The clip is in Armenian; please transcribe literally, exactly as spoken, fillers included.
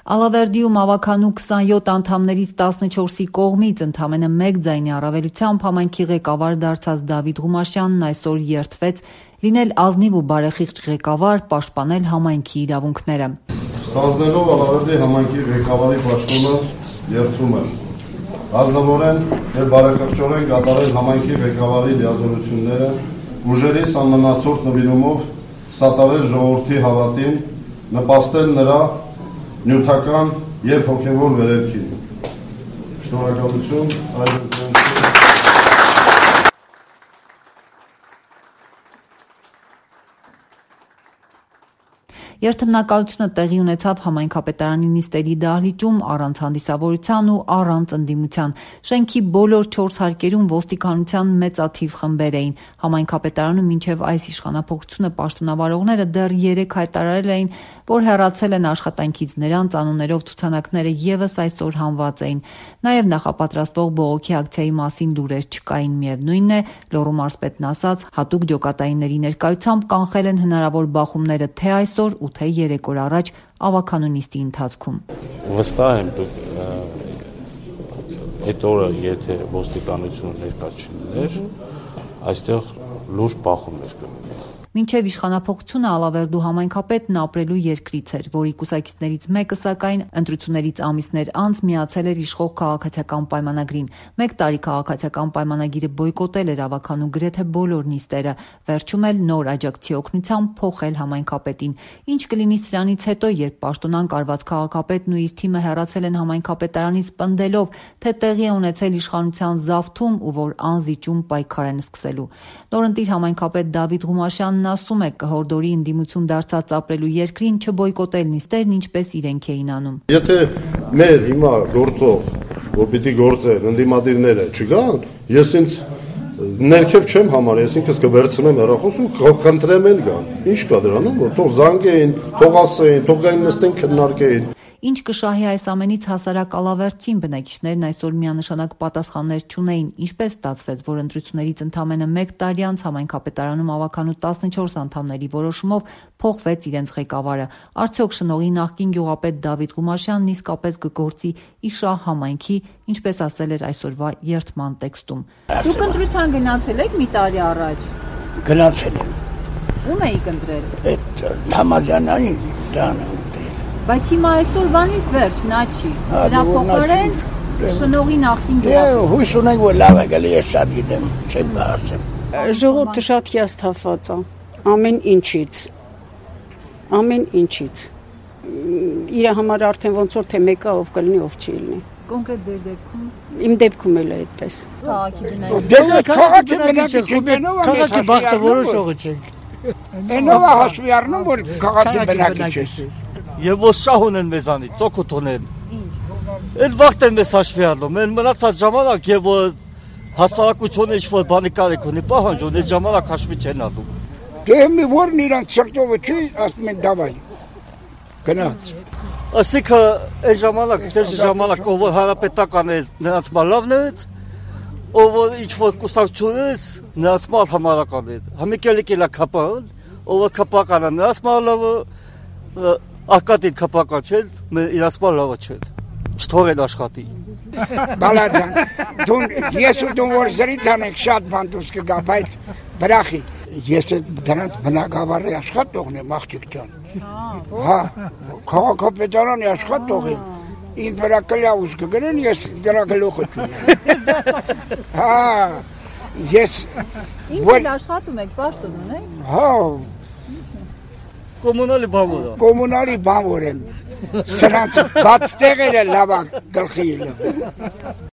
Ալավերդիում ավականու քսանյոթ անդամներից տասնչորսի կողմից ընդամենը մեկ ձայնի առավելությամբ համայնքի ղեկավար դարձած Դավիթ Ղումաշյանն այսօր երդվեց լինել ազնիվ ու բարեխիղճ ղեկավար, պաշտպանել համայնքի իրավունքները։ Ստանձնելով Ալավերդի համայնքի ղեկավարի պաշտոնը երդվում եմ ազնվորեն եւ բարեխիղճորեն կատարել համայնքի ղեկավարի լիազորությունները, ուժերի սահմանացորդ նվիրումով սատարել ժողովրդի հավատին, նպաստել նրա նյութական եւ հոգեվոր վերելքին։ Շնորհակալություն, այժմ Երթմնակալությունը տեղի ունեցավ համայնքապետարանի նիստերի դահլիճում առանց հանդիսավորության ու առանց ընդդիմության։ Շենքի բոլոր չորս հարկերում ոստիկանության մեծաթիվ խմբեր էին։ Համայնքապետարանում մինչև այս իշխանափոխությունը պաշտոնավարողները դեռ երեկ հայտարարել էին, որ հեռացել են աշխատանքից, նրանց անուններով ցուցանակները ևս այսօր հանված էին։ Նաև նախապատրաստվող բողոքի ակցիայի մասին լուրեր չկային։ Միևնույնն է, Լոռու մարզպետն ասաց, հատուկ ջոկատայինների ներկայությամբ կանխել են հնարավոր բախումները թե այսօր ու թե երեք օր առաջ ավականու նիստի ընթացքում։ Վստահ եմ, այդ օրը եթե ոստիկանությունը ներկա չլիներ, այստեղ լուրջ բախումներ կլիներ։ Մինչև իշխանափոխությունը Ալավերդու համայնքապետն ապրելու երկրից էր, որի կուսակիցներից մեկը սակայն ընտրություններից ամիսներ անց միացել էր իշխող քաղաքացիական պայմանագրին։ Մեկ տարի քաղաքացիական պայմանագիրը բոյկոտել էր ավականու գրեթե բոլոր նիստերը, վերջում էլ նոր աջակցի օգնությամբ փոխել համայնքապետին։ Ինչ կլինի սրանից հետո, երբ պաշտոնանկ արված քաղաքապետն ու իր թիմը հեռացել են համայնքապետարանից պնդելով, թե տեղի է ունեցել իշխանության զավթում ու որ անզիջում պայքար են սկսելու։ Նորընտիր համայնքապետ Դավիթ Ղումաշյանն ասում է, կհորդորի ընդդիմություն դարձած ապրելու երկրին չբոյկոտել նիստերն, ինչպես իրենք էին անում։ Եթե մեր հիմա գործող, որ պիտի գործեն ընդդիմադիրները չգան, ես ինձ ներքև չեմ համարի, ես ինքս կվերցնեմ հեռախոս ու խնդրեմ են գան։ Ինչ կա դրանում, որ թող զանգեին, թող ասեին, թող գային նստեն քննարկեին։ Ինչ կշահի այս ամենից հասարակ ալավերդցին, բնակիչներն այսօր միանշանակ պատասխաններ չունեին։ Ինչպես ստացվեց, որ ընտրություններից ընդամենը մեկ տարի անց համայնքապետարանում ավականու տասնչորս անդամների որոշումով փոխվեց իրենց ղեկավարը։ Արդյոք շնողի նախկին գյուղապետ Դավիթ Ղումաշյանն իսկապես կգործի Իշահ համայնքի, ինչպես ասել էր այսօրվա երդման տեքստում։ Դուք ընտրության գնացել եք մի տարի առաջ։ Գնացել եմ։ Ում էիք ընտրել։ Այդ Թամազյանային դանը։ Բայց հիմա այսօր բանից վերջ նա չի։ Դրա փոխարեն շնողի նախին գյուղապետ։ Դե հույս ունենք, որ լավ է գալի, ես շատ գիտեմ, չեմ ասեմ։ Ժողովուրդը շատ հիասթափված է ամեն ինչից։ Ամեն ինչից։ Իր համար արդեն ոնց որ թե մեկը ով կլինի, ով չի լինի։ Կոնկրետ ձեր դեպքում։ Իմ դեպքում էլ է այդպես։ Քաղաքի Դե քաղաքի բնակիչ, քաղաքի բախտը որոշողը չենք։ Այնով է հաշվի առնում, որ քաղաքի բնակիչ ես։ Եվ որ շահ ունեն մեզանից, ծոքոտ ունեն։ Այդ վաղտ են մեզ հաշվի առնում, են մնացած ժամանակ եւ որ հասարակությունը ինչ-որ բանի կարիք ունի, պահանջում, այդ ժամանակ հաշվի չեն առնում։ Դե մի որն իրանց սրտովը չի, ասում են դավայ։ Գնաց։ Ասիկա այդ ժամանակ, այս ժամանակ ով հարապետական է, նրանց մալավն է, ով ինչ-որ կուսակցություն է, նրանց մալ համարական է։ Համիկելի կելա կապան, ով կապականը նրանց մալավը Արկադին կապական չէ, իրաց մալ լավը չէ, չթողեն աշխատի։ Բալաջան, դուն, ես ու դուն որ զրից անենք շատ բան դուս կգա, բայց բրախի, ես դրանց բնակավարի աշխատողն եմ, աղջիկ ջան։ Հա, քաղաքապետարանի աշխատող եմ, ինձ վրա կլյավուս կգրեն, ես դրա գլուխը չունեմ։ Հա, ես… Ինչ էլ աշխատում եք, պաշտոն ունեք։ Հա, Կոմունալի բանվոր եմ։ Կոմունալի բանվոր եմ։ Սրանց բաց տեղերը լավակ գլխի ելը։